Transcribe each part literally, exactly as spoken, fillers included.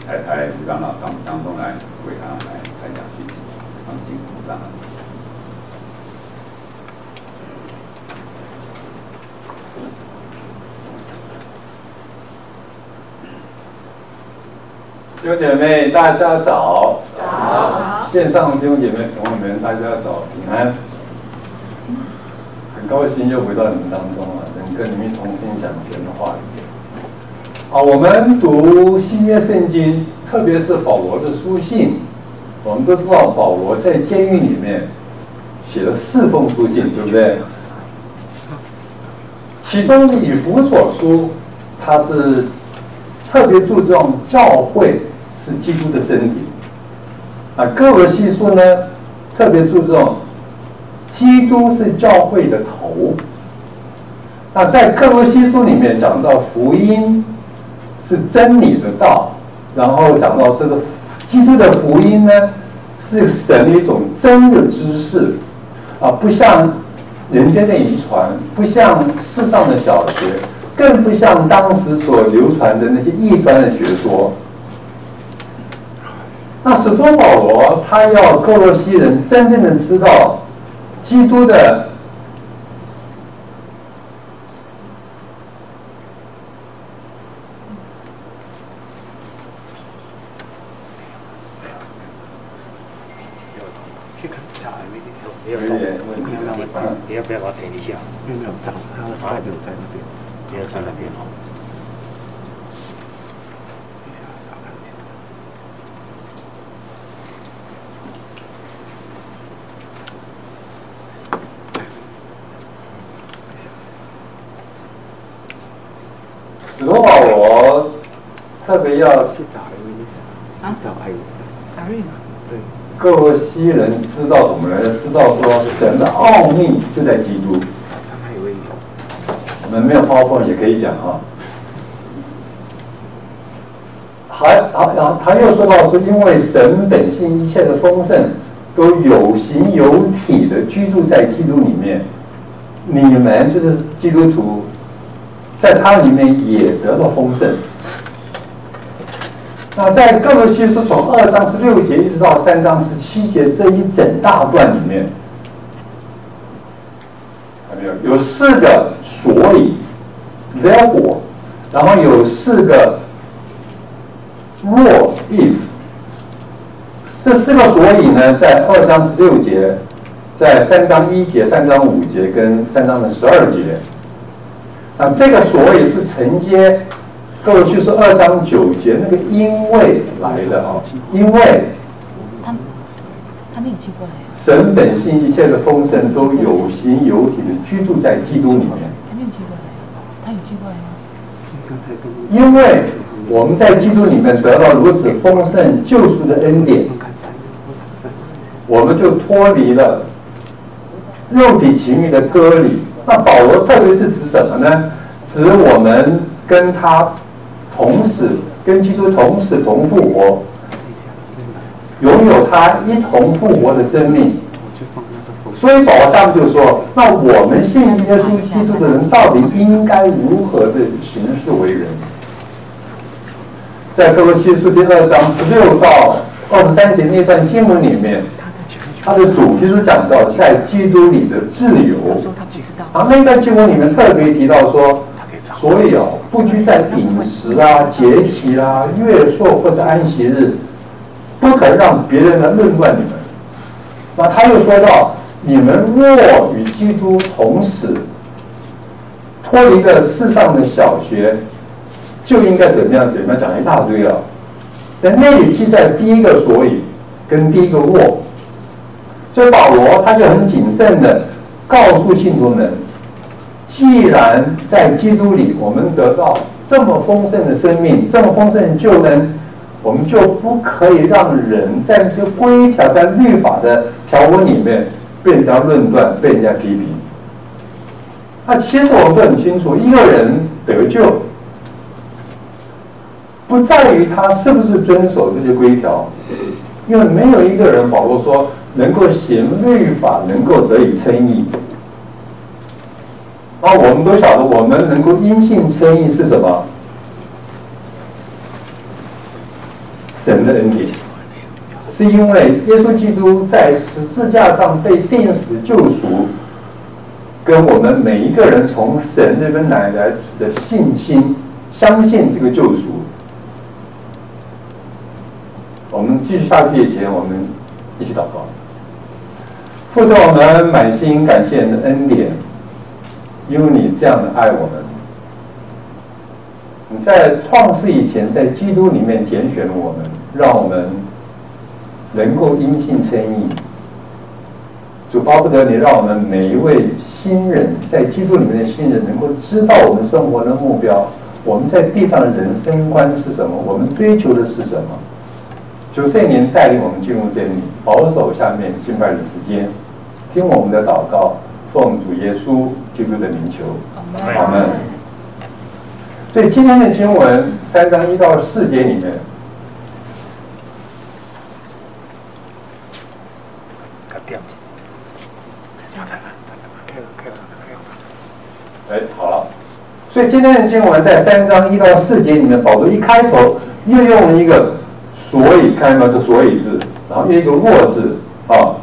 太太让他当当中来为他来来讲信息，放心让他。弟兄姐妹，大家早！ 早。 线上弟兄姐妹朋友们，大家早，平安。很高兴又回到你们当中了，能跟你们重新讲神的话语。好，我们读新约圣经，特别是保罗的书信。我们都知道，保罗在监狱里面写了四封书信，对不对？其中的以弗所书，他是特别注重教会是基督的身体。啊，哥罗西书呢，特别注重基督是教会的头。那在哥罗西书里面讲到福音是真理的道，然后讲到这个基督的福音呢，是神的一种真的知识，啊，不像人间的遗传，不像世上的小学，更不像当时所流传的那些异端的学说。那使徒保罗他要哥罗西人真正的知道基督的没有问题，你要不要把它填一下？ 没有没有，找他的 slide 在那边， 不要在那边哦。 一下找看一下。 使徒保罗特别要去找 I V 一下，啊，找 I V， 达瑞吗？ 对。 哥罗西人知道什么呢？知道说神的奥秘就在基督。 上还有一个， 我们没有PowerPoint也可以讲啊。还还然后他又说到说，因为神本性一切的丰盛都有形有体的居住在基督里面，你们就是基督徒，在他里面也得到丰盛。那在哥罗西书从二章十六节一直到三章十七节这一整大段里面，看没有？有四个所以 therefore， 然后有四个 what if。这四个所以呢，在二章十六节，在三章一节、三章五节跟三章的十二节。那这个所以是承接哥罗西书二章九节那个因为来的啊，因为他他没有去过来， 神本性一切的丰盛都有形有体的居住在基督里面。 还没有去过来，他有去过来吗？ 刚才跟因为我们在基督里面得到如此丰盛救赎的恩典，我们就脱离了肉体情欲的割礼。那保罗特别是指什么呢？指我们跟他同死，跟基督同死同复活，拥有他一同复活的生命。所以保罗上面就说，那我们信耶稣基督的人到底应该如何的行事为人？在哥罗西书第二章十六到二十三节那段经文里面，它的主题是讲到在基督里的自由。然后那段经文里面特别提到说，所以哦，不拘在饮食啊、节期啊、月朔或者安息日，不可让别人来论断你们。那他又说到，你们若与基督同死，脱离了世上的小学，就应该怎么样怎么样，讲一大堆了。但那里记在第一个所以跟第一个若，所以保罗他就很谨慎的告诉信徒们，既然在基督里我们得到这么丰盛的生命，这么丰盛的救恩，我们就不可以让人在这规条、在律法的条文里面被人家论断、被人家批评。那其实我们都很清楚，一个人得救，不在于他是不是遵守这些规条，因为没有一个人，保罗说能够行律法，能够得以称义。那我们都晓得，我们能够因信称义是什么？ 神的恩典，是因为耶稣基督在十字架上被钉死的救赎，跟我们每一个人从神这边来的的信心，相信这个救赎。我们继续下去以前，我们一起祷告。父神，我们满心感谢你的恩典，因为你这样的爱我们。你在创世以前，在基督里面拣选了我们，让我们能够因信称义。主巴不得你让我们每一位新人，在基督里面的新人，能够知道我们生活的目标，我们在地上的人生观是什么，我们追求的是什么。求圣灵带领我们进入真理，保守下面敬拜的时间，听我们的祷告，奉主耶稣基督的名求，阿们。所以今天的经文三章一到四节里面，哎，好了。所以今天的经文在三章一到四节里面，保罗一开头又用了一个所以，看到这所以字，然后又一个若字啊，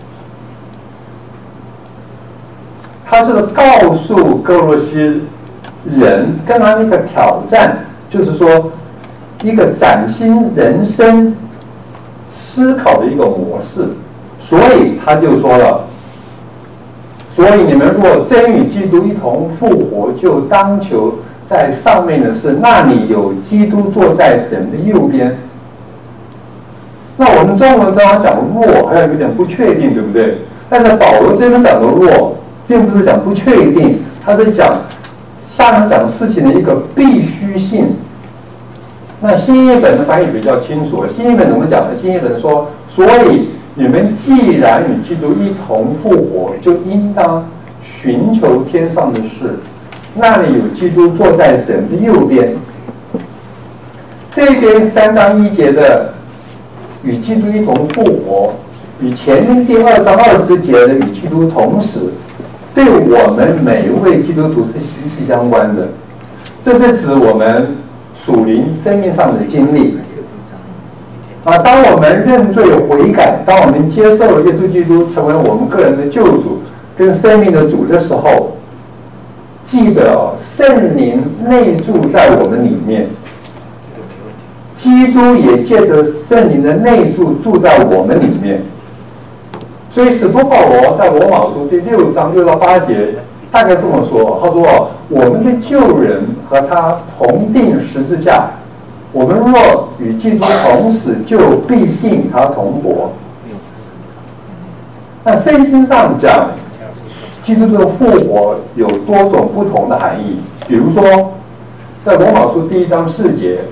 他这个告诉哥罗西人跟他那个挑战，就是说一个崭新人生思考的一个模式，所以他就说了，所以你们若真与基督一同复活，就当求在上面的事，那里有基督坐在神的右边。那我们中文刚刚讲的若还有一点不确定，对不对？但是保罗这边讲的若，并不是讲不确定，他是讲下面讲事情的一个必须性。那新译本的翻译比较清楚，新译本怎么讲呢？新译本说，所以你们既然与基督一同复活，就应当寻求天上的事，那里有基督坐在神的右边。这边三章一节的与基督一同复活，与前面第二章二十节的与基督同死，对我们每一位基督徒是息息相关的。这是指我们属灵生命上的经历啊。当我们认罪悔改，当我们接受了耶稣基督成为我们个人的救主跟生命的主的时候，记得圣灵内住在我们里面，基督也借着圣灵的内住住在我们里面。所以使徒保罗在罗马书第六章六到八节大概这么说，他说我们的救人和他同定十字架，我们若与基督同死，就必信与他同活。那圣经上讲基督的复活有多种不同的含义，比如说在罗马书第一章四节，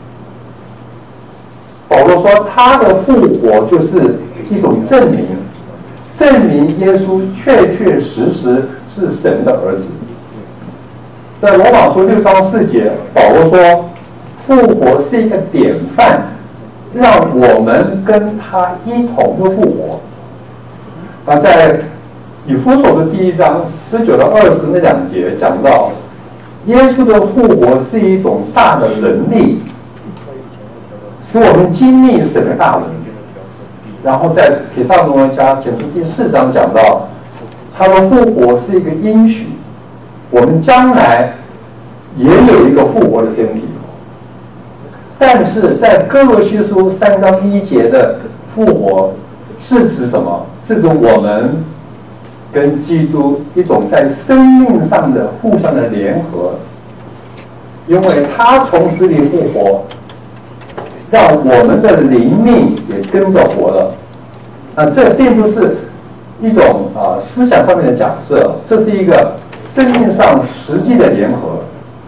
保罗说他的复活就是一种证明，证明耶稣确确实实是神的儿子。在罗马书六章四节，保罗说复活是一个典范，让我们跟他一同的复活。那在以弗所的第一章十九到二十那两节讲到，耶稣的复活是一种大的能力，使我们经历神的大能。然后在帖撒罗尼迦前书第四章讲到，他的复活是一个应许，我们将来也有一个复活的身体。但是在哥罗西书三章一节的复活是指什么？是指我们跟基督一种在生命上的互相的联合，因为他从死里复活，让我们的灵命也跟着活了。那这并不是一种啊思想上面的假设，这是一个生命上实际的联合。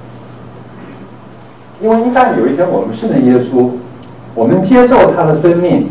因为一旦有一天我们信了耶稣，我们接受他的生命，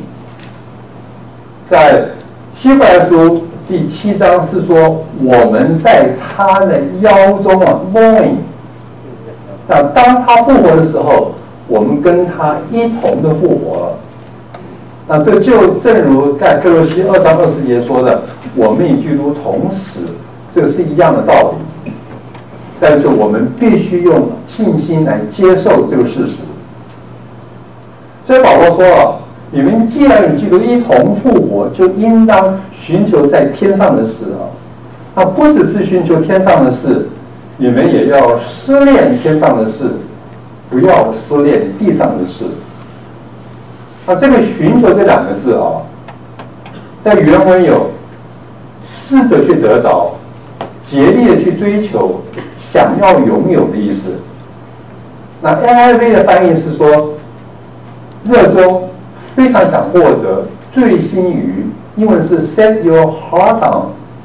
在希伯来书第七章是说我们在他的腰中啊 loin， 那当他复活的时候，我们跟他一同的复活了。那这就正如在哥罗西二章二十节说的，我们与基督同死，这个是一样的道理。但是我们必须用信心来接受这个事实。 所以保罗说了，你们既然与基督一同复活，就应当寻求在天上的事啊。那不只是寻求天上的事，你们也要思念天上的事，不要思念地上的事。那这个寻求这两个字啊，在原文有试着去得着、竭力的去追求、想要拥有的意思。那 N I V 的翻译是说，热衷、非常想获得、醉心于，英文是 set your heart on。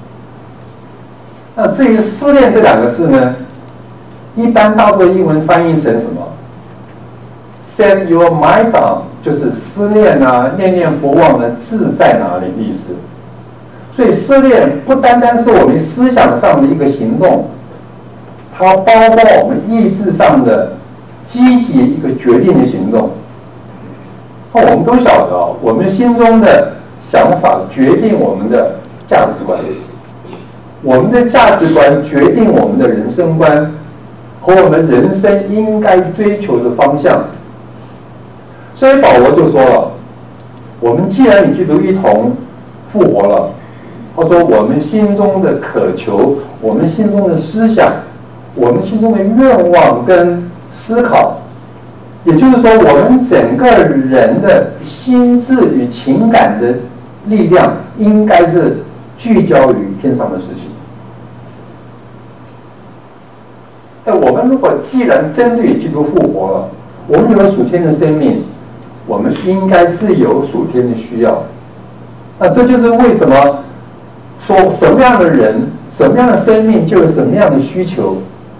那至于思念这两个字呢，一般大多英文翻译成什么 ？set your mind on， 就是思念啊，念念不忘的志在哪里的意思。所以思念不单单是我们思想上的一个行动，它包括我们意志上的积极一个决定的行动。我们都晓得啊，我们心中的想法决定我们的价值观，我们的价值观决定我们的人生观和我们人生应该追求的方向。所以保罗就说了，我们既然与基督一同复活了，他说我们心中的渴求，我们心中的思想，我们心中的愿望跟思考，也就是说我们整个人的心智与情感的力量应该是聚焦于天上的事情。但我们如果既然真的与基督复活了，我们有了属天的生命，我们应该是有属天的需要。那这就是为什么说什么样的人、什么样的生命就有什么样的需求。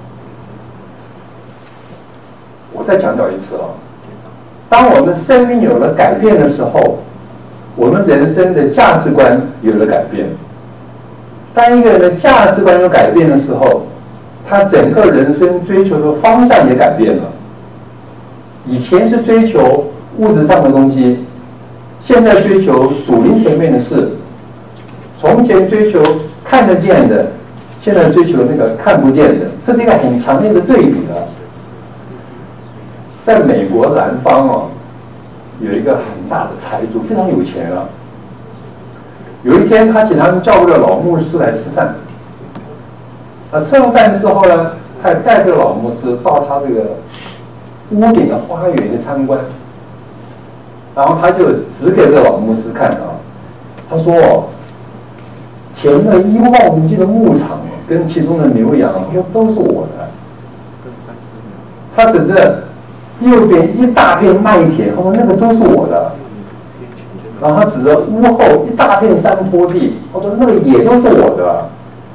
我再强调一次啊，当我们生命有了改变的时候，我们人生的价值观有了改变。当一个人的价值观有改变的时候，他整个人生追求的方向也改变了。以前是追求物质上的东西，现在追求属灵层面的事。从前追求看得见的，现在追求那个看不见的，这是一个很强烈的对比啊。在美国南方啊，有一个很大的财主，非常有钱啊。有一天，他请他们教会的老牧师来吃饭。那吃完饭之后呢，他也带着老牧师到他这个屋顶的花园去参观。然后他就指给这个老牧师看啊，他说：“前面一望无际的牧场跟其中的牛羊，都是我的。”他指着右边一大片麦田，他说那个都是我的。然后他指着屋后一大片山坡地，他说那个也都是我的。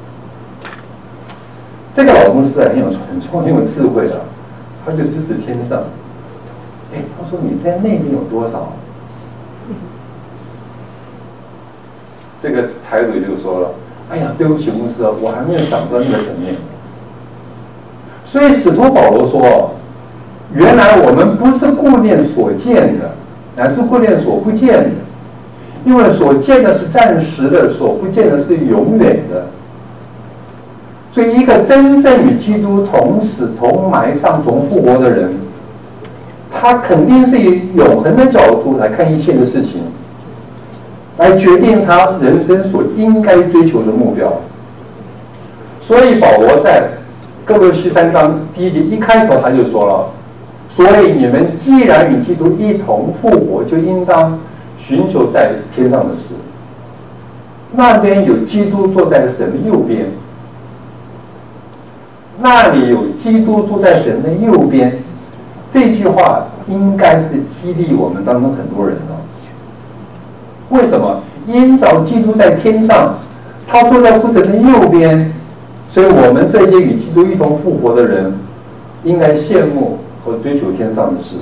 这个老牧师很有很聪很有智慧的，他就指指天上，哎，他说你在那边有多少？这个财主就说了，哎呀，对不起牧师，我还没有长到那个层面。所以使徒保罗说，原来我们不是顾念所见的，乃是顾念所不见的。因为所见的是暂时的，所不见的是永远的。所以一个真正与基督同死、同埋葬、同复活的人，他肯定是以永恒的角度来看一切的事情，来决定他人生所应该追求的目标。所以保罗在哥罗西三章第一节一开头他就说了，所以你们既然与基督一同复活，就应当寻求在天上的事。那边有基督坐在神的右边，那里有基督坐在神的右边。这句话应该是激励我们当中很多人哦。为什么？因着基督在天上，他坐在父神的右边，所以我们这些与基督一同复活的人，应该羡慕和追求天上的事。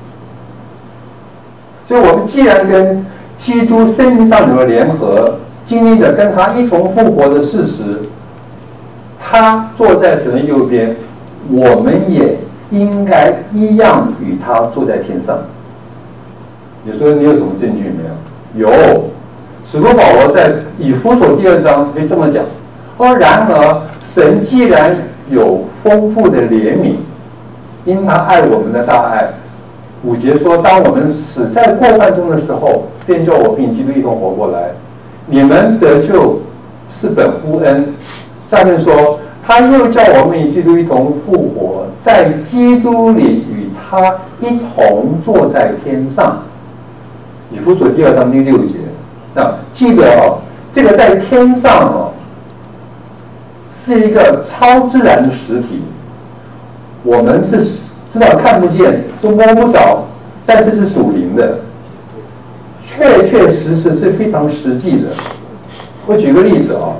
所以我们既然跟基督生命上有了联合，经历了跟他一同复活的事实，他坐在神的右边，我们也应该一样与他坐在天上。你说你有什么证据没有？有，使徒保罗在以弗所第二章就这么讲。而然而，神既然有丰富的怜悯，因他爱我们的大爱， 五节说，当我们死在过犯中的时候，便叫我并基督一同活过来。你们得救是本乎恩。下面说，他又叫我们与基督一同复活，在基督里与他一同坐在天上。以弗所第二章第六节。那记得哦，这个在天上哦，是一个超自然的实体。我们是知道看不见，是摸不着，但是是属灵的，确确实实是非常实际的。我举个例子啊，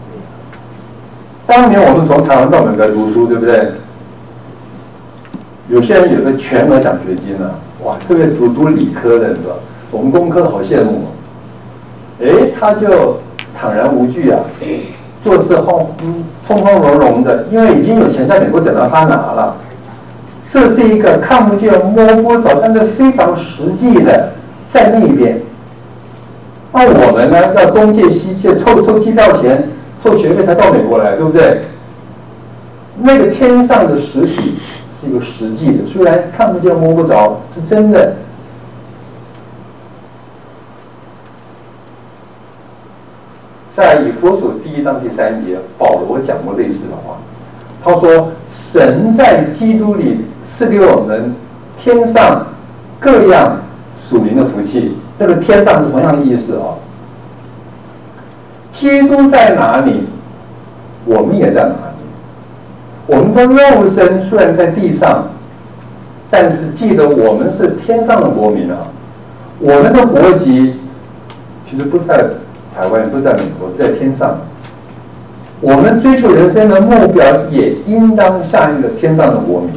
当年我们从台湾到美国读书，对不对？有些人有个全额奖学金啊，哇，特别读读理科的，你知道，我们工科的好羡慕。哎，他就坦然无惧啊，做事后嗯从从容容的，因为已经有钱在美国等到他拿了。这是一个看不见摸不着，但是非常实际的在那边。那我们呢，要东借西借，凑凑机票钱，凑学费才到美国来，对不对？那个天上的实体是一个实际的，虽然看不见摸不着，是真的。在以弗所第一章第三节，保罗讲过类似的话。他说：“神在基督里赐给我们天上各样属灵的福气。”这个天上是同样的意思啊。基督在哪里，我们也在哪里。我们的肉身虽然在地上，但是记得我们是天上的国民啊。我们的国籍其实不在台湾，不在美国，是在天上。我们追求人生的目标也应当像一个天上的国民。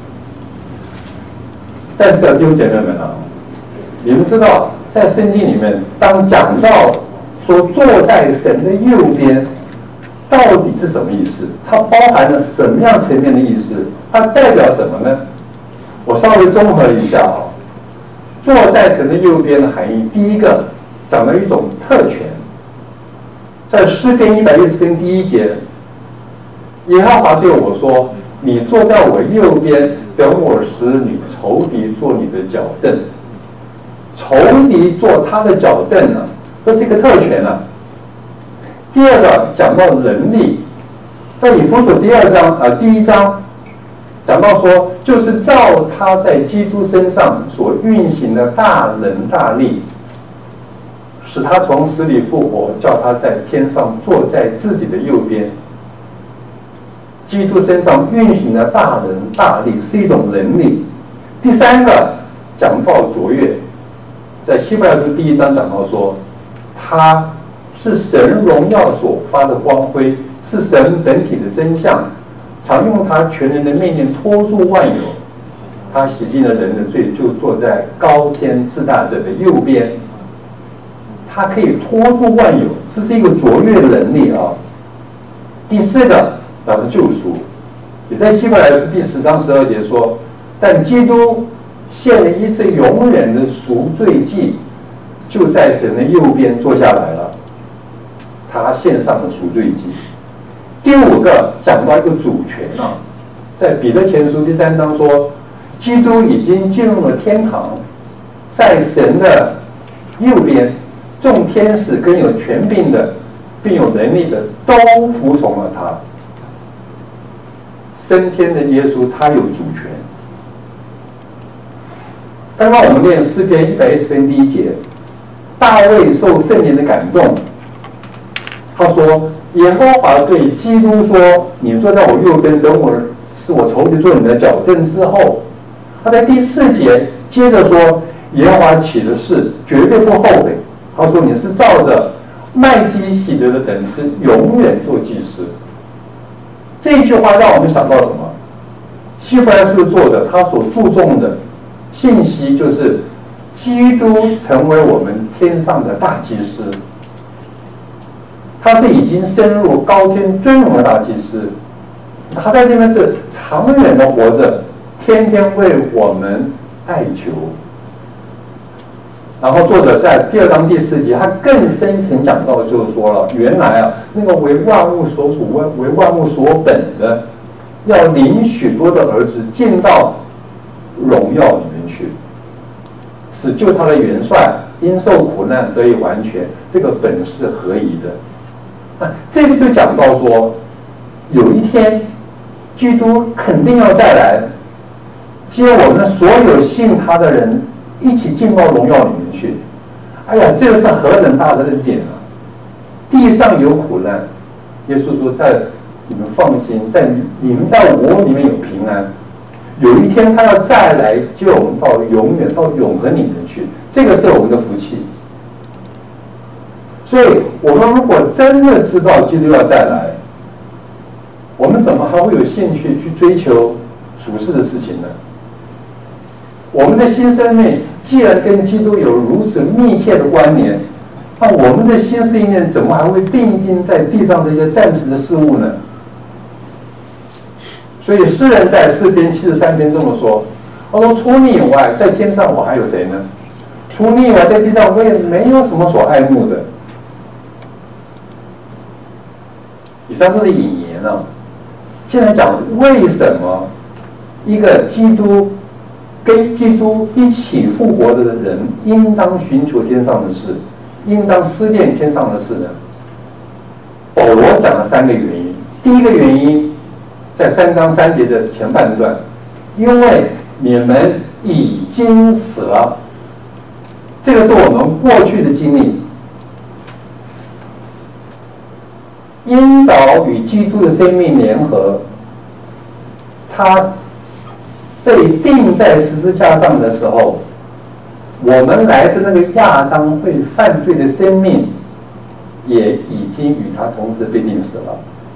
但是啊，弟兄姐妹们啊，你们知道，在圣经里面，当讲到说坐在神的右边，到底是什么意思？它包含了什么样层面的意思？它代表什么呢？我稍微综合一下啊。坐在神的右边的含义，第一个讲了一种特权。在诗篇一百一十篇第一节，耶和华对我说：“你坐在我右边，等我使你仇敌做你的脚凳。”仇敌做他的脚凳呢、啊，这是一个特权啊。第二个讲到能力，在以弗所第二章啊、呃、第一章讲到说，就是照他在基督身上所运行的大能大力。使他从死里复活，叫他在天上坐在自己的右边。基督身上运行的大能大力是一种能力。第三个讲到卓越，在希伯来书第一章讲到说，他是神荣耀所发的光辉，是神本体的真相，常用他全能的命令托住万有。他洗净了人的罪，就坐在高天至大者的右边。它可以托住万有，这是一个卓越的能力啊。第四个讲的救赎，也在希伯来书第十章十二节说，但基督献了一次永远的赎罪祭，就在神的右边坐下来了，他献上了赎罪祭。第五个讲到一个主权啊，在彼得前书第三章说，基督已经进入了天堂，在神的右边。众天使跟有权柄的，并有能力的，都服从了他。升天的耶稣，他有主权。刚刚我们念诗篇一百一十篇第一节，大卫受圣灵的感动，他说：“耶和华对基督说，你坐在我右边，等我使我仇敌做你的脚凳之后。”他在第四节接着说：“耶和华起的事，绝对不后悔。”他说：“你是照着麦基洗德的等次，永远做祭司。”这句话让我们想到什么？希伯来书作者他所注重的信息就是，基督成为我们天上的大祭司。他是已经升入高天尊荣的大祭司，他在这边是长远的活着，天天为我们代求。然后作者在第二章第四节，他更深层讲到，就是说了，原来啊，那个为万物所属、为为万物所本的，要领许多的儿子进到荣耀里面去。 使救他的元帅因受苦难得以完全，这个本是合宜的。啊，这个就讲到说，有一天基督肯定要再来，接我们所有信他的人一起进到荣耀里面去。哎呀，这个是何等大的恩典啊！地上有苦难，耶稣说：“在你们放心，在你们在我里面有平安。有一天他要再来接我们到永远到永恒里面去，这个是我们的福气。所以，我们如果真的知道基督要再来，我们怎么还会有兴趣去追求属世的事情呢？我们的新生命既然跟基督有如此密切的关联，那我们的心思意念怎么还会定睛在地上这些暂时的事物呢？所以诗人在诗篇七十三篇这么说：“他说，除你以外，在天上我还有谁呢？除你以外，在地上我也没有什么所爱慕的。”以上都是引言啊。现在讲为什么一个基督跟基督一起复活的人应当寻求天上的事，应当思念天上的事呢？保罗讲了三个原因。第一个原因在三章三节的前半段，因为你们已经死了，这个是我们过去的经历。因早与基督的生命联合，他被钉在十字架上的时候，我们来自那个亚当会犯罪的生命，也已经与他同时被钉死了。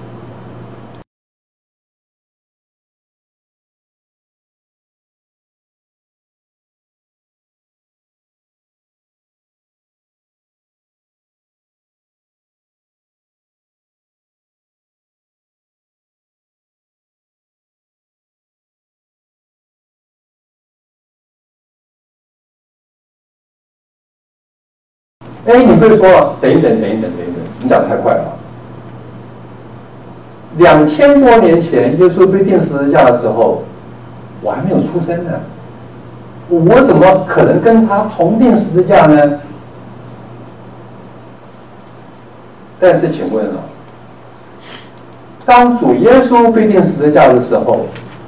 哎，你会说，等一等，等一等，等一等，你讲得太快了。两千多年前，耶稣被钉十字架的时候，我还没有出生呢，我怎么可能跟他同钉十字架呢？但是，请问啊，当主耶稣被钉十字架的时候，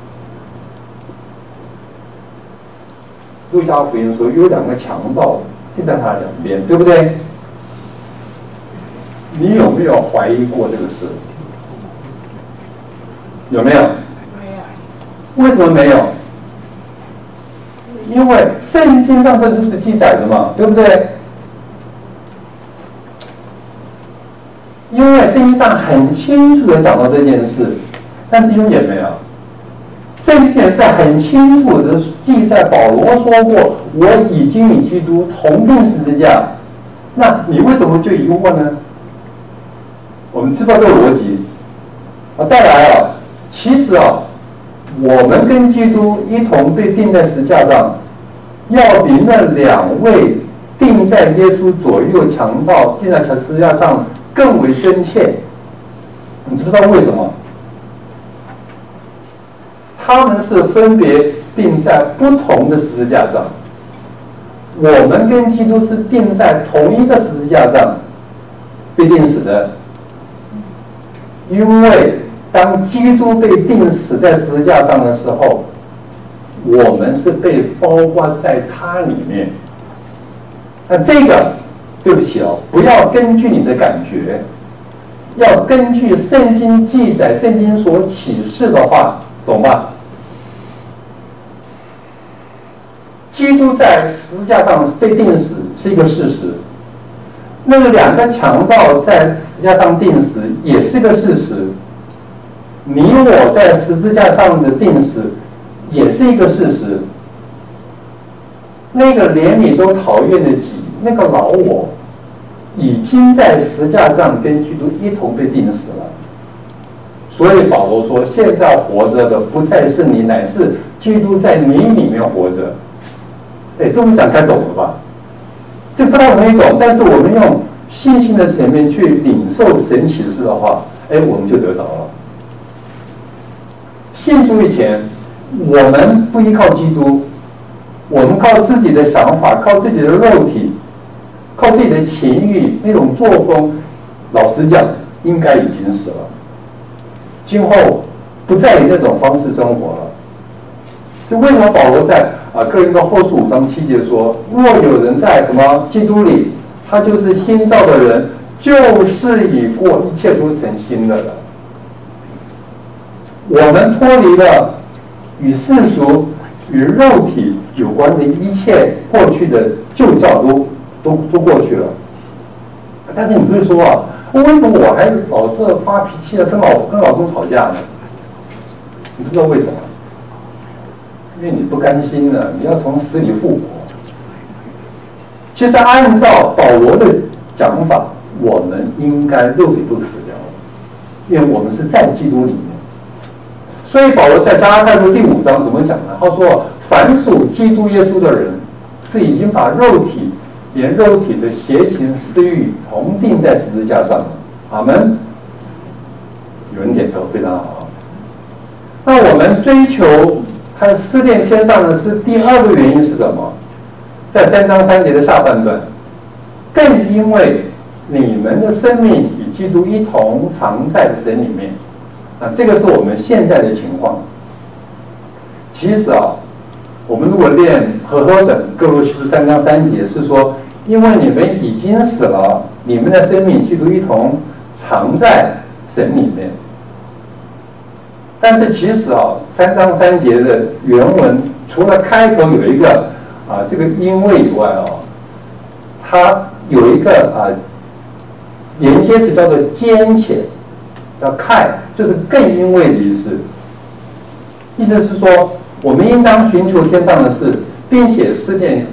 路加福音说有两个强盗钉在他两边，对不对？你有没有怀疑过这个事？有没有？为什么没有？因为圣经上是如此记载的嘛，对不对？因为圣经上很清楚的讲到这件事，但弟兄姐妹啊，圣经也是很清楚的记载，保罗说过：“我已经与基督同钉十字架。”那你为什么就疑惑呢？我们知道这个逻辑啊。再来啊，其实啊，我们跟基督一同被钉在十字架上，要比那两位钉在耶稣左右强盗钉在十字架上更为真切。你知不知道为什么？他们是分别钉在不同的十字架上，我们跟基督是钉在同一个十字架上被钉死的。因为当基督被钉死在十字架上的时候，我们是被包括在他里面。那这个，对不起哦，不要根据你的感觉，要根据圣经记载、圣经所启示的话，懂吧？基督在十字架上被钉死是一个事实，那个两个强盗在十字架上钉死也是个事实，你我在十字架上的钉死也是一个事实。那个连你都讨厌的己，那个老我，已经在十字架上跟基督一同被钉死了。所以保罗说：“现在活着的不再是你，乃是基督在你里面活着。”哎，这么讲该懂了吧？这不太容易懂，但是我们用信心的层面去领受神启示的话，哎，我们就得着了。信主以前，我们不依靠基督， 我们靠自己的想法，靠自己的肉体，靠自己的情欲那种作风，老实讲，应该已经死了。今后不再以那种方式生活了。就为什么保罗在啊哥林多后书五章七节说，若有人在什么基督里，他就是新造的人，旧事已过，一切都成新的了。我们脱离了与世俗、与肉体有关的一切过去的旧造都都都过去了。但是你会说啊，为什么我还老是发脾气的跟老跟老公吵架呢？你知不知道为什么？因为你不甘心了，你要从死里复活。其实按照保罗的讲法，我们应该肉体都死掉了，因为我们是在基督里面。所以保罗在加拉太书第五章怎么讲呢？他说：“凡属基督耶稣的人，是已经把肉体连肉体的邪情私欲同定在十字架上了。”阿门。有人点头，非常好。那我们追求他思念天上的是第二个原因是什么？在三章三节的下半段，更因为你们的生命与基督一同藏在神里面。啊，这个是我们现在的情况。其实啊，我们如果练和合本哥罗西书三章三节是说，因为你们已经死了，你们的生命基督一同藏在神里面。但是其实啊，三章三节的原文除了开头有一个啊这个因为以外哦，它有一个啊连接词叫做兼且，叫kai，就是更因为的意思。意思是说，我们应当寻求天上的事，并且思念，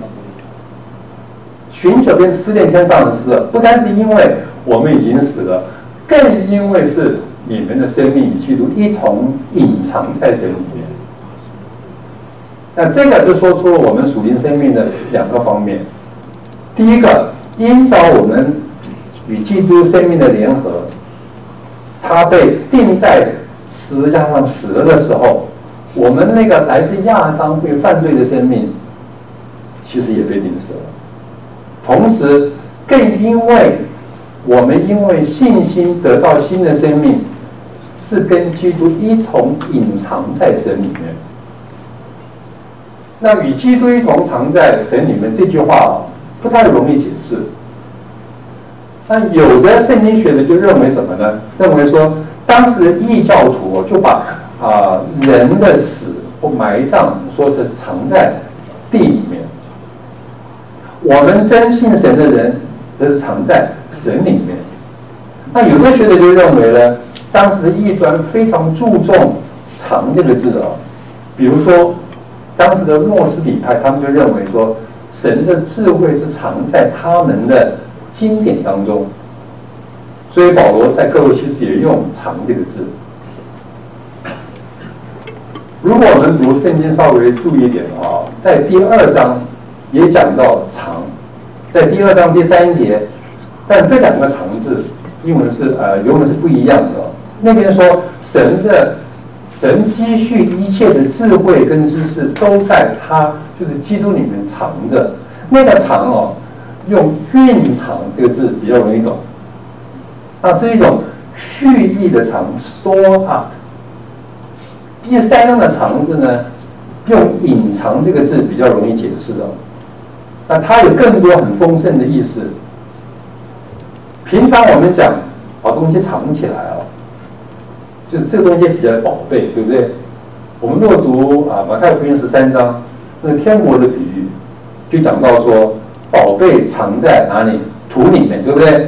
寻求跟思念天上的事，不单是因为我们已经死了，更因为是你们的生命与基督一同隐藏在神里面。那这个就说出了我们属灵生命的两个方面。第一个，因着我们与基督生命的联合，他被钉在十字架上死了的时候，我们那个来自亚当会犯罪的生命，其实也被钉死了。同时，更因为我们因为信心得到新的生命，是跟基督一同隐藏在神里面。那与基督一同藏在神里面这句话不太容易解释。那有的圣经学者就认为什么呢？认为说，当时的异教徒就把啊、呃、人的死或埋葬说是藏在地里面。我们真信神的人，则是藏在神里面。那有的学者就认为呢，当时的异端非常注重“藏”这个字啊，比如说当时的诺斯底派，他们就认为说，神的智慧是藏在他们的经典当中，所以保罗在哥罗西书也用“藏”这个字。如果我们读圣经稍微注意一点的话，在第二章也讲到“藏”，在第二章第三节，但这两个“藏”字，英文是呃原文是不一样的。那边说神的神积蓄一切的智慧跟知识都在他就是基督里面藏着，那个“藏”哦。用蕴藏这个字比较容易懂，它是一种蓄意的藏 ，store up。第三章的“藏”字呢，用隐藏这个字比较容易解释的，那它有更多很丰盛的意思。平常我们讲把东西藏起来哦，就是这个东西比较宝贝，对不对？我们若读啊马太福音十三章那个天国的比喻，就讲到说。宝贝藏在哪里？土里面，对不对？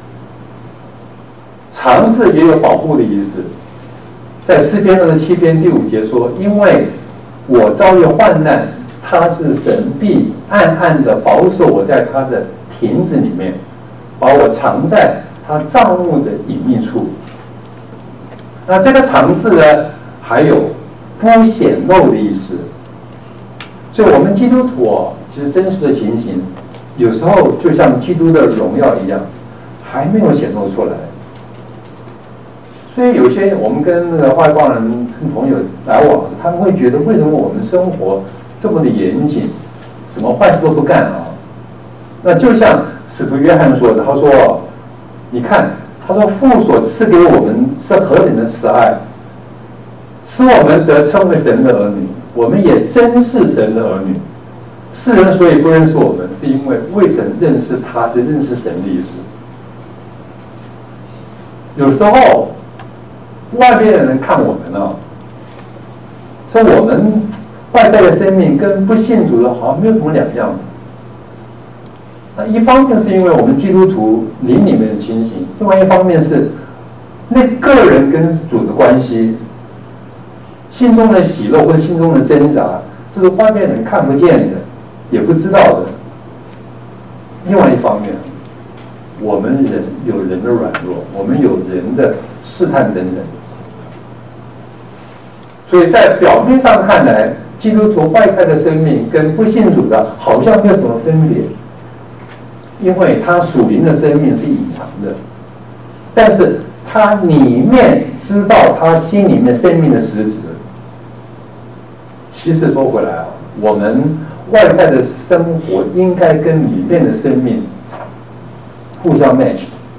藏字也有保护的意思。在诗篇二十七篇第五节说：“因为我遭遇患难，他是神必暗暗的保守我在他的亭子里面，把我藏在他帐幕的隐秘处。”那这个藏字呢，还有不显露的意思。所以，我们基督徒哦，其实真实的情形。有时候就像基督的荣耀一样，还没有显露出来。所以有些我们跟那个外邦人、跟朋友来往，他们会觉得为什么我们生活这么的严谨， 什么坏事都不干啊。那就像使徒约翰说的，他说：“你看，他说父所赐给我们是何等的慈爱，使我们得称为神的儿女。我们也真是神的儿女。世人所以不认识我们，是因为未曾认识他，就认识神的意思。有时候外面的人看我们呢、啊，说我们外在的生命跟不信主的好像没有什么两样。那一方面是因为我们基督徒灵里面的清醒，另外一方面是那个人跟主的关系，心中的喜乐或者心中的挣扎，这是外面人看不见的，也不知道的。另外一方面，我们人有人的软弱，我们有人的试探等等。所以在表面上看来，基督徒外在的生命跟不信主的好像没有什么分别，因为他属灵的生命是隐藏的，但是他里面知道他心里面生命的实质。其实说回来啊，我们外在的生活应该跟里面的生命互相 match。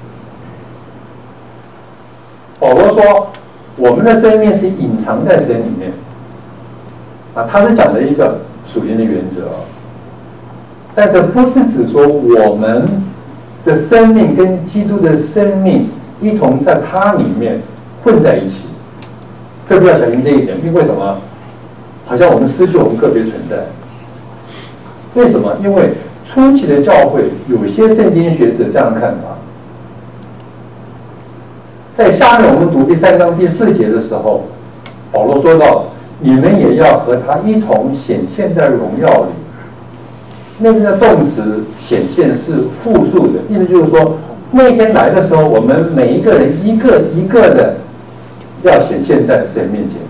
保罗说，我们的生命是隐藏在神里面啊，他是讲了一个属灵的原则，但是不是指说我们的生命跟基督的生命一同在他里面混在一起，特别要小心这一点，因为什么？好像我们失去我们个别存在。为什么？因为初期的教会有些圣经学者这样看法。在下面我们读第三章第四节的时候，保罗说到：“你们也要和他一同显现在荣耀里。”那边的动词显现是复数的，意思就是说，那天来的时候，我们每一个人一个一个的要显现在神面前。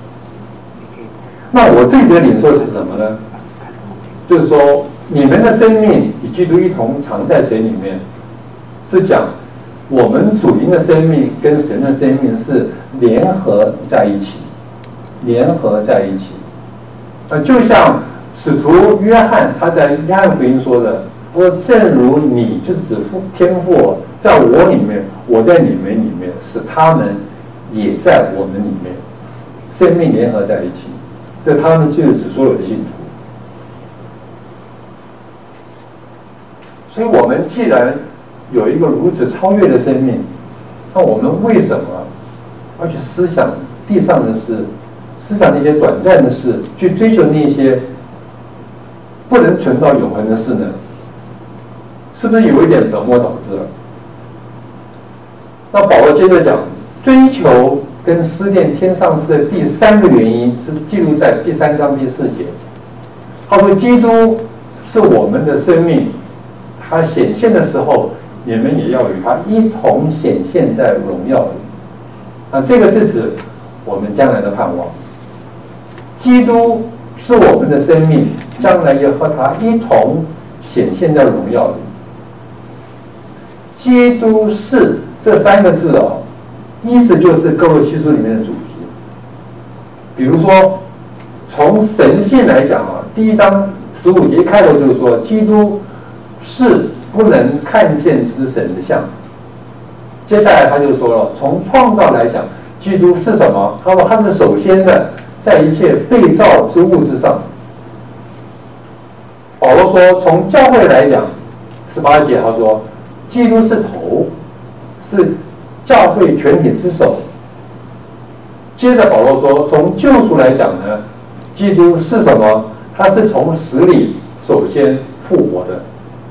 那我自己的领受是什么呢？就是说，你们的生命与基督一同藏在神里面，是讲我们属灵的生命跟神的生命是联合在一起，联合在一起。呃，就像使徒约翰他在约翰福音说的，说正如你就是指父天父在我里面，我在你们里面，使他们也在我们里面，生命联合在一起。这他们就是指所有的信徒。所以我们既然有一个如此超越的生命，那我们为什么要去思想地上的事，思想那些短暂的事，去追求那些不能存到永恒的事呢？是不是有一点本末倒置了？那保罗接着讲，追求跟思念天上事的第三个原因是记录在第三章第四节。他说：“基督是我们的生命，他显现的时候，你们也要与他一同显现在荣耀里。”啊，这个是指我们将来的盼望。基督是我们的生命，将来要和他一同显现在荣耀里。基督是这三个字哦，意思就是哥罗西书里面的主题。比如说，从神性来讲啊，第一章十五节开头就是说，基督是不能看见之神的像。接下来他就说了，从创造来讲，基督是什么？他说他是首先的，在一切被造之物之上。保罗说，从教会来讲，十八节他说，基督是头，是教会全体之首。接着保罗说，从救赎来讲呢，基督是什么？他是从死里首先复活的。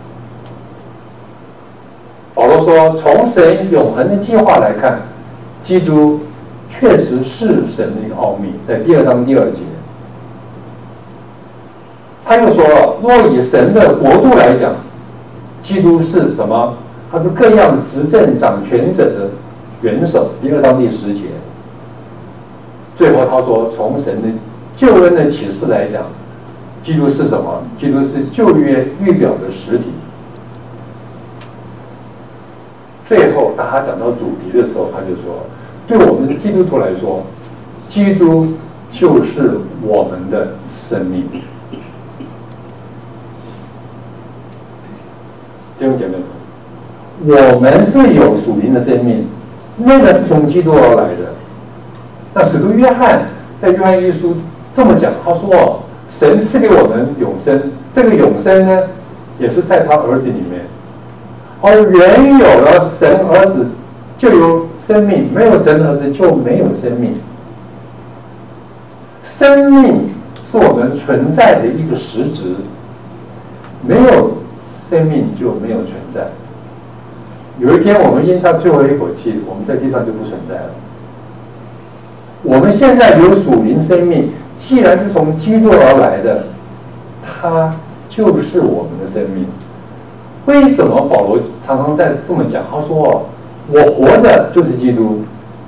保罗说，从神永恒的计划来看，基督确实是神的一个奥秘，在第二章第二节。他又说了，若以神的国度来讲，基督是什么？他是各样执政掌权者的元首，第二章第十节。最后他说，从神的救恩的启示来讲，基督是什么？基督是旧约预表的实体。最后当他讲到主题的时候，他就说，对我们基督徒来说，基督就是我们的生命。 弟兄姐妹们，我们是有属灵的生命，那个是从基督而来的。那使徒约翰在约翰一书这么讲，他说神赐给我们永生，这个永生呢也是在他儿子里面。而原有了神儿子就有生命，没有神儿子就没有生命。生命是我们存在的一个实质，没有生命就没有存在。有一天我们咽下最后一口气，我们在地上就不存在了。我们现在有属灵生命，既然是从基督而来的，它就是我们的生命。为什么保罗常常在这么讲？他说：“我活着就是基督。”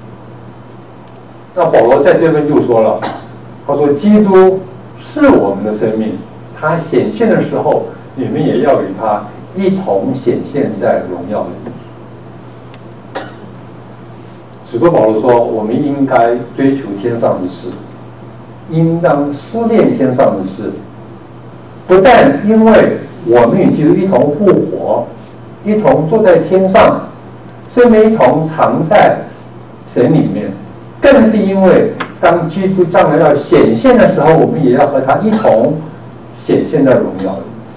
那保罗在这边又说了，他说：“基督是我们的生命，他显现的时候，你们也要与他一同显现在荣耀里。”使徒保罗说：“我们应该追求天上的事，应当思念天上的事，不但因为我们与基督一同复活，一同坐在天上，生命一同藏在神里面，更是因为当基督将来要显现的时候，我们也要和他一同显现在荣耀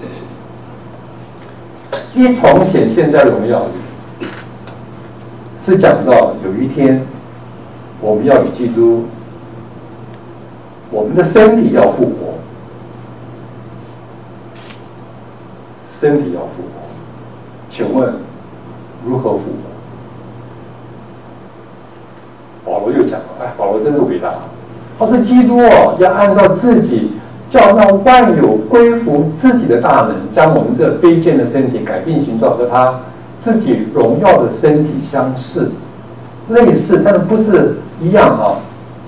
里，一同显现在荣耀里。”是讲到有一天我们要与基督，我们的身体要复活，身体要复活，请问如何复活？保罗又讲了，哎，保罗真是伟大。他说基督哦，要按照自己叫那万有归服自己的大能，将我们这卑贱的身体改变形状，和他自己荣耀的身体相似，类似，但是不是一样啊？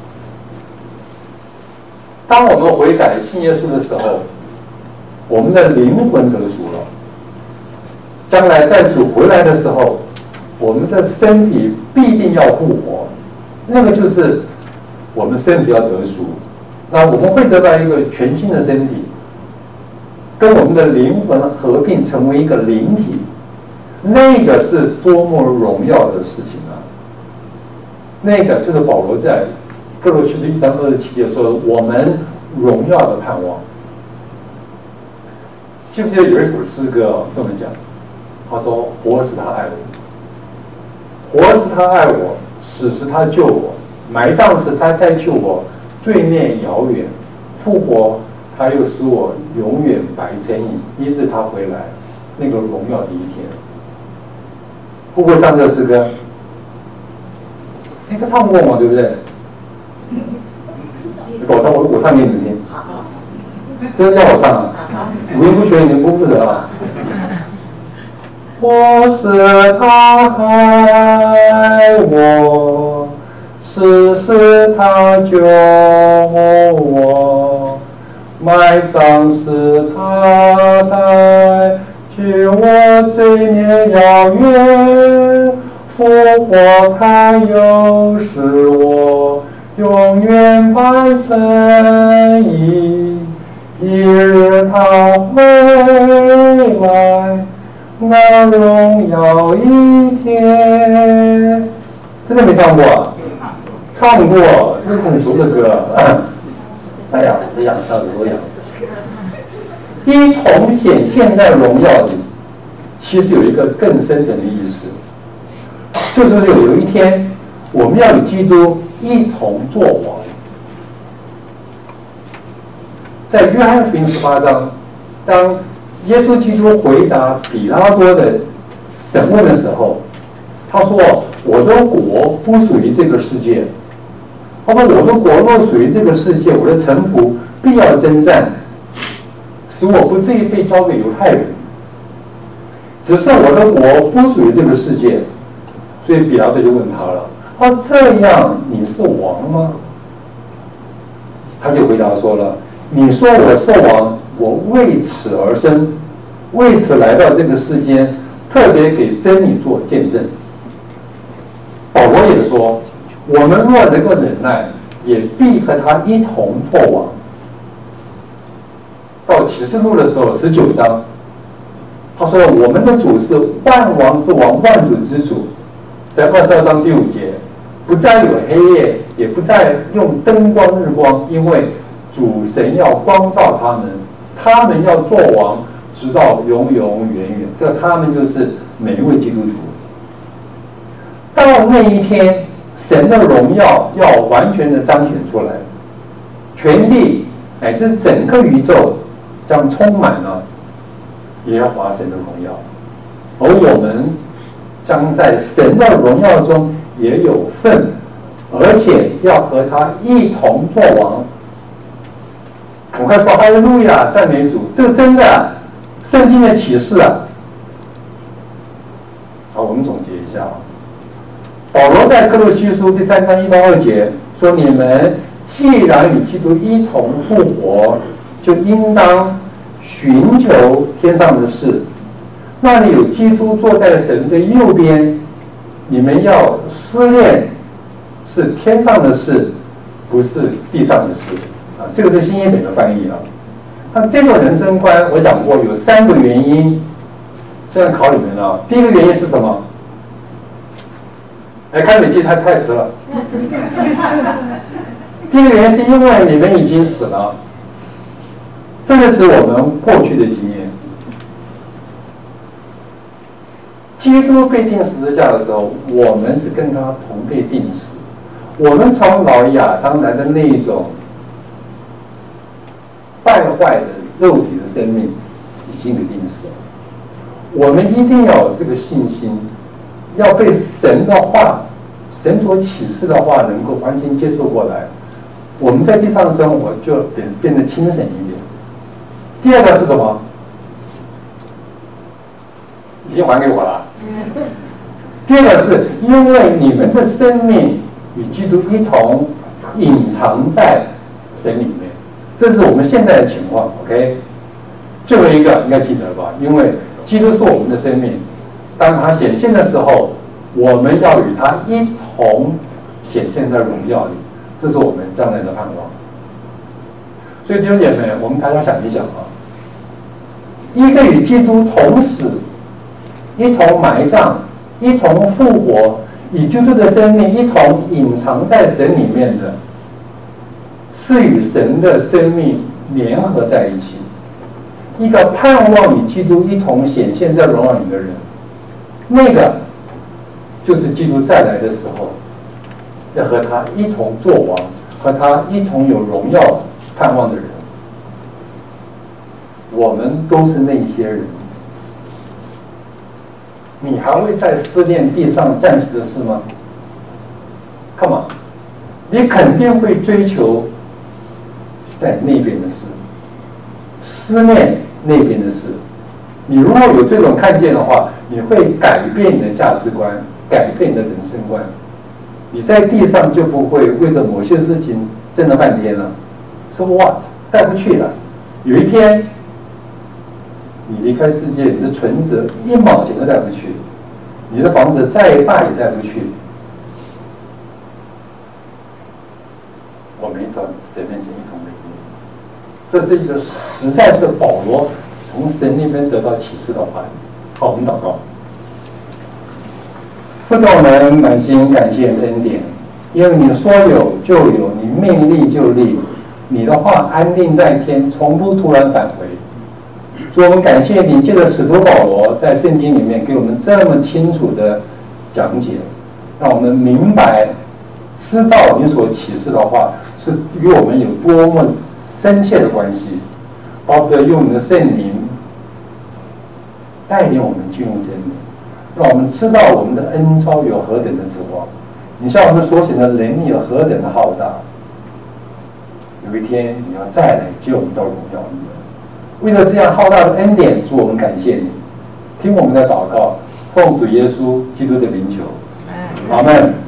当我们悔改信耶稣的时候，我们的灵魂得赎了。将来在主回来的时候，我们的身体必定要复活，那个就是我们身体要得赎。那我们会得到一个全新的身体，跟我们的灵魂合并成为一个灵体，那个是多么荣耀的事情啊！那个就是保罗在哥罗西书一章二十七节说我们荣耀的盼望。记不记得有一首诗歌、哦、这么讲？他说：“活是他爱我，活是他爱我，死是他救我，埋葬时他代救我，罪孽遥远，复活他又使我永远白称义，医治他回来，那个荣耀的一天。”会不会唱这个诗歌？那个唱过嘛，对不对？我唱我我唱给你们听。真的要我唱啊？五音不全，你们不负责啊。我是他爱我，死是他救我，埋葬是他代救我，罪孽遥远，复活他又使我永远白称义。一日他回来，那荣耀一天。真的没唱过啊？唱过，这是很熟的歌。哎呀，我养上多养。一同显现在荣耀里，其实有一个更深层的意思，就是有有一天我们要与基督一同作王。在约翰福音十八章，当耶稣基督回答比拉多的审问的时候，他说：“我的国不属于这个世界。”他说：“我的国若属于这个世界，我的臣仆必要征战，使我不至于被交给犹太人。只是我的国不属于这个世界。”所以比拉多就问他了：“哦，这样你是王吗？”他就回答说了：“你说我是王，我为此而生，为此来到这个世间，特别给真理做见证。”保罗也说：“我们若能够忍耐，也必和他一同作王。”到启示录的时候，十九章， 他说我们的主是万王之王，万主之主，在二十二章第五节，不再有黑夜，也不再用灯光日光，因为主神要光照他们，他们要做王，直到永永远远。这他们就是每一位基督徒。到那一天，神的荣耀要完全的彰显出来，全地乃至整个宇宙将充满了耶和华神的荣耀，而我们将在神的荣耀中也有份，而且要和他一同作王。赶快说哈利路亚，赞美主！这个真的，圣经的启示啊。好，我们总结一下啊。保罗在哥罗西书第三章一到二节说：“你们既然与基督一同复活，就应当寻求天上的事。那里有基督坐在神的右边，你们要思念是天上的事，不是地上的事。”啊，这个是新译本的翻译啊。那这种人生观，我讲过有三个原因，现在考你们了。第一个原因是什么？哎，看笔记太太迟了。第一个原因是因为你们已经死了，这个是我们过去的经验。基督被钉十字架的时候，我们是跟他同被钉死。我们从老亚当来的那一种败坏的肉体的生命已经给钉死了。我们一定要有这个信心，要被神的话、神所启示的话能够完全接受过来，我们在地上生活就变变得轻省一点。第二个是什么？已经还给我了。第二个是因为你们的生命与基督一同隐藏在神里面，这是我们现在的情况。OK， 最后一个应该记得吧？因为基督是我们的生命，当他显现的时候，我们要与他一同显现在荣耀里，这是我们将来的盼望。所以弟兄姐妹，我们大家想一想啊，一个与基督同死、一同埋葬、一同复活，与基督的生命一同隐藏在神里面的，是与神的生命联合在一起。一个盼望与基督一同显现在荣耀里的人，那个就是基督再来的时候，要和他一同作王，和他一同有荣耀盼望的人。我们都是那些人。你还会再思念地上暂时的事吗？ Come on， 你肯定会追求在那边的事，思念那边的事。你如果有这种看见的话，你会改变你的价值观，改变你的人生观。你在地上就不会为着某些事情争了半天了。So what？ 带不去了。有一天，你离开世界，你的存折一毛钱都带不去，你的房子再大也带不去。我们一同神面前一同美丽，这是一个实在是保罗从神那边得到启示的话语。好，我们祷告。父神，我们满心感谢恩典，因为你说有就有，你命立就立，你的话安定在天，从不突然返回。所以我们感谢你，借着使徒保罗在圣经里面给我们这么清楚的讲解，让我们明白知道你所启示的话是与我们有多么深切的关系，包括用你的圣灵带领我们进入真理，让我们知道我们的恩召有何等的指望，你向我们所显的能力有何等的浩大。有一天你要再来接我们到荣耀里面，为了这样浩大的恩典，主我们感谢你，听我们的祷告，奉主耶稣基督的名求，阿们。